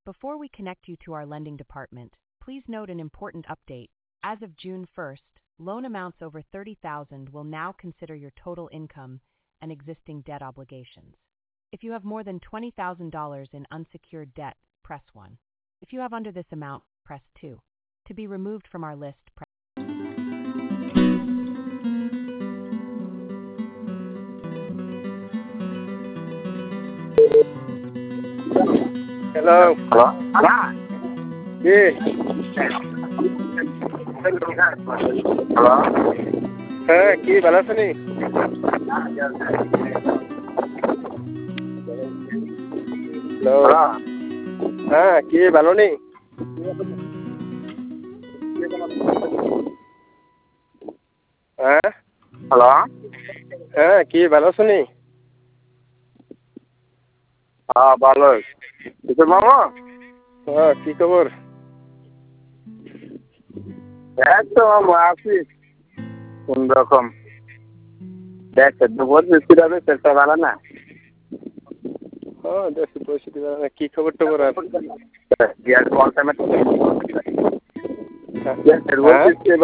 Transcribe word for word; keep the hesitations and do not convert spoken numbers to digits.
Before we connect you to our lending department, please note an important update. As of June first, loan amounts over thirty thousand dollars will now consider your total income and existing debt obligations. If you have more than twenty thousand dollars in unsecured debt, press one. If you have under this amount, press two. To be removed from our list, press Hello. Hello? Yeah. Hello? হ্যাঁ কি ভালো আছেন? Hello. Hello? হ্যাঁ কি ভালো নেই? হ্যাঁ Hello? হ্যাঁ কি ভালো আছেন? হ্যাঁ ভালো। কিছু মামা? হ্যাঁ কি খবর? এই তো মামা আছি কোন রকম। দেখতে তো পরিস্থিতি হবে সেটা ভালো না। হ্যাঁ দেশের পরিস্থিতি ভালো না। কি খবর টবর আর? গ্যাস বলতে